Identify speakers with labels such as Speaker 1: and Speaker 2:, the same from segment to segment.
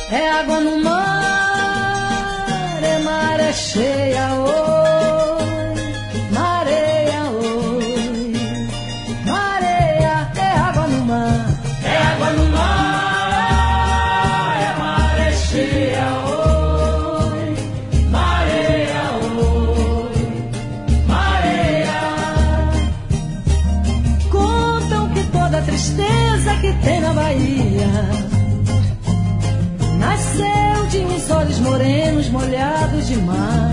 Speaker 1: É água no mar, é maré cheia, oi, mareia, oi, mareia, é água no mar, é água no mar, é maré cheia, oi, mareia, oi, mareia. Contam que toda a tristeza que tem na Bahia nasceu de uns olhos morenos molhados de mar.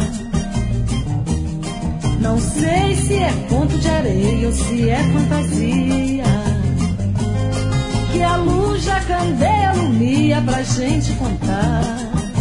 Speaker 1: Não sei se é conto de areia ou se é fantasia, que a luz da candeia alumia pra gente contar.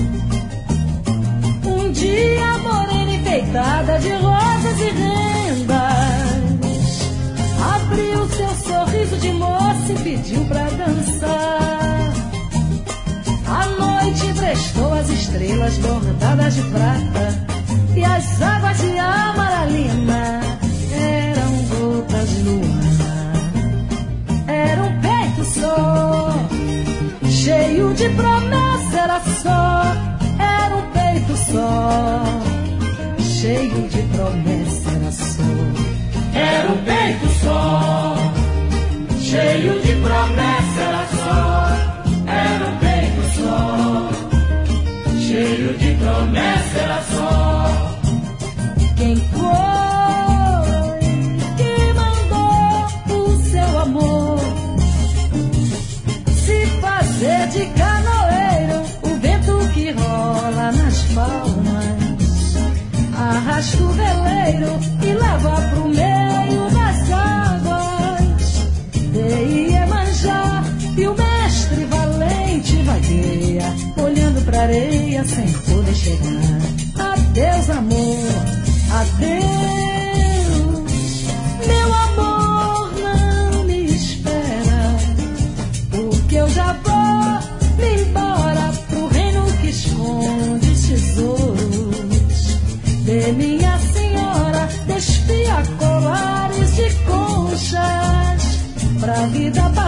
Speaker 1: Um dia morena enfeitada de rosas e rendas abriu seu sorriso de moça e pediu pra dançar. A noite emprestou as estrelas bordadas de prata, e as águas de amaralina eram gotas de luar. Era um peito só, cheio de promessa, era só. Era um peito só, cheio de promessa, era só. Era um peito só, cheio de promessa, era só. Era um peito só, cheio de promessa, era só. Quem foi que mandou o seu amor se fazer de canoeiro? O vento que rola nas palmas arrasta o veleiro e leva pro meio das águas de Iemanjá. E o mestre valente vagueia, olhando pra areia sem poder chegar. Adeus, amor, adeus. Meu amor, não me espera, porque eu já vou me embora pro reino que esconde tesouros. De minha senhora, despia colares de conchas pra vida.